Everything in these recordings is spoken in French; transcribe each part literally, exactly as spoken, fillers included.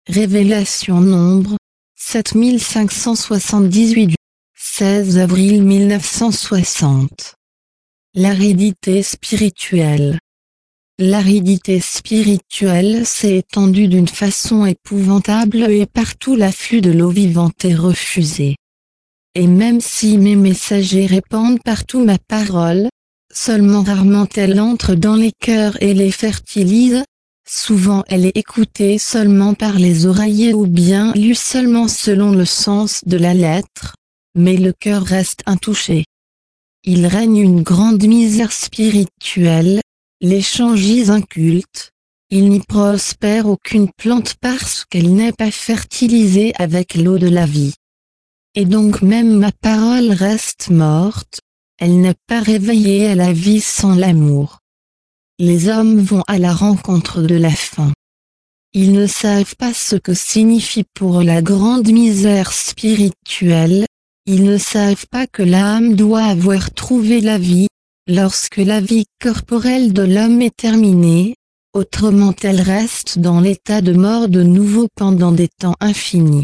Révélation Nombre, sept mille cinq cent soixante-dix-huit, seize avril mille neuf cent soixante. L'aridité spirituelle. L'aridité spirituelle s'est étendue d'une façon épouvantable et partout l'afflux de l'eau vivante est refusé. Et même si mes messagers répandent partout ma parole, seulement rarement elle entre dans les cœurs et les fertilise. Souvent elle est écoutée seulement par les oreillers ou bien lue seulement selon le sens de la lettre, mais le cœur reste intouché. Il règne une grande misère spirituelle, les champs gisent incultes, il n'y prospère aucune plante parce qu'elle n'est pas fertilisée avec l'eau de la vie. Et donc même ma parole reste morte, elle n'est pas réveillée à la vie sans l'amour. Les hommes vont à la rencontre de la faim. Ils ne savent pas ce que signifie pour la grande misère spirituelle, ils ne savent pas que l'âme doit avoir trouvé la vie, lorsque la vie corporelle de l'homme est terminée, autrement elle reste dans l'état de mort de nouveau pendant des temps infinis.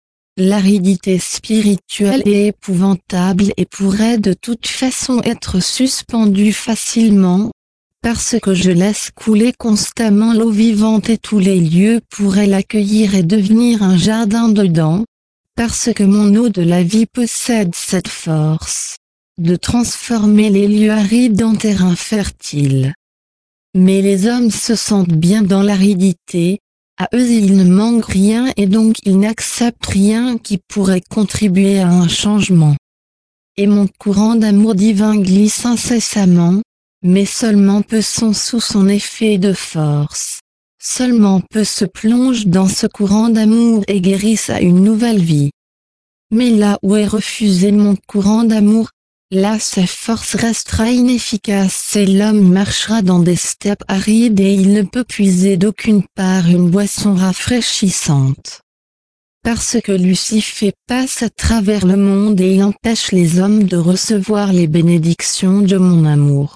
L'aridité spirituelle est épouvantable et pourrait de toute façon être suspendue facilement, parce que je laisse couler constamment l'eau vivante et tous les lieux pourraient l'accueillir et devenir un jardin dedans, parce que mon eau de la vie possède cette force, de transformer les lieux arides en terrain fertile. Mais les hommes se sentent bien dans l'aridité, à eux il ne manque rien et donc ils n'acceptent rien qui pourrait contribuer à un changement. Et mon courant d'amour divin glisse incessamment, mais seulement peu sont sous son effet de force. Seulement peu se plongent dans ce courant d'amour et guérissent à une nouvelle vie. Mais là où est refusé mon courant d'amour, là sa force restera inefficace et l'homme marchera dans des steppes arides et il ne peut puiser d'aucune part une boisson rafraîchissante. Parce que Lucifer passe à travers le monde et il empêche les hommes de recevoir les bénédictions de mon amour.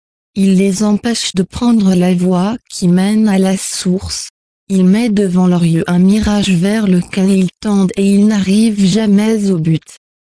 Il les empêche de prendre la voie qui mène à la source, il met devant leurs yeux un mirage vers lequel ils tendent et ils n'arrivent jamais au but.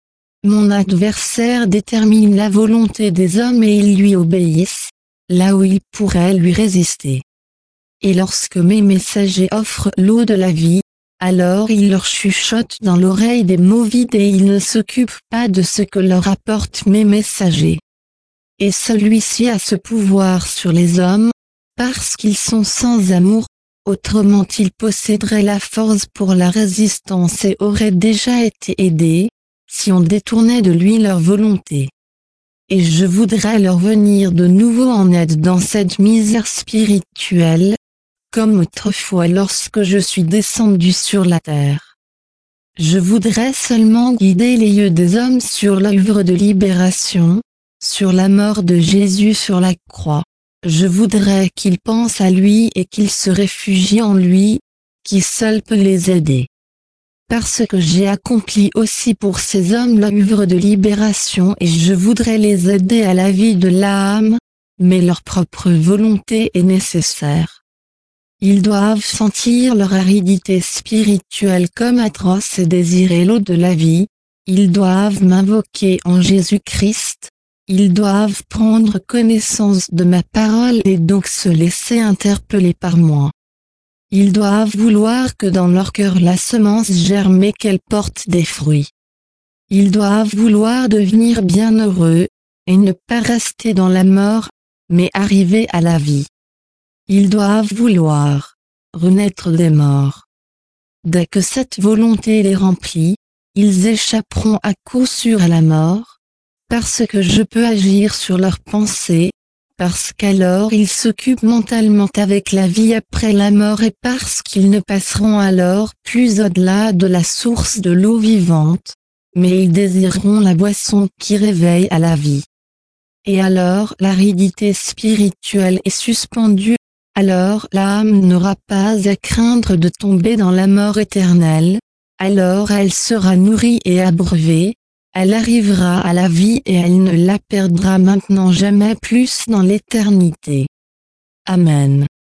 Mon adversaire détermine la volonté des hommes et ils lui obéissent, là où ils pourraient lui résister. Et lorsque mes messagers offrent l'eau de la vie, alors ils leur chuchotent dans l'oreille des mots vides et ils ne s'occupent pas de ce que leur apportent mes messagers. Et celui-ci a ce pouvoir sur les hommes, parce qu'ils sont sans amour, autrement ils posséderaient la force pour la résistance et auraient déjà été aidés, si on détournait de lui leur volonté. Et je voudrais leur venir de nouveau en aide dans cette misère spirituelle, comme autrefois lorsque je suis descendu sur la terre. Je voudrais seulement guider les yeux des hommes sur l'œuvre de libération, sur la mort de Jésus sur la croix. Je voudrais qu'ils pensent à lui et qu'ils se réfugient en lui, qui seul peut les aider. Parce que j'ai accompli aussi pour ces hommes l'œuvre de libération et je voudrais les aider à la vie de l'âme, mais leur propre volonté est nécessaire. Ils doivent sentir leur aridité spirituelle comme atroce et désirer l'eau de la vie, ils doivent m'invoquer en Jésus-Christ, ils doivent prendre connaissance de ma parole et donc se laisser interpeller par moi. Ils doivent vouloir que dans leur cœur la semence germe et qu'elle porte des fruits. Ils doivent vouloir devenir bienheureux, et ne pas rester dans la mort, mais arriver à la vie. Ils doivent vouloir renaître des morts. Dès que cette volonté les remplit, ils échapperont à coup sûr à la mort, parce que je peux agir sur leurs pensées, parce qu'alors ils s'occupent mentalement avec la vie après la mort et parce qu'ils ne passeront alors plus au-delà de la source de l'eau vivante, mais ils désireront la boisson qui réveille à la vie. Et alors l'aridité spirituelle est suspendue, alors l'âme n'aura pas à craindre de tomber dans la mort éternelle, alors elle sera nourrie et abreuvée, elle arrivera à la vie et elle ne la perdra maintenant jamais plus dans l'éternité. Amen.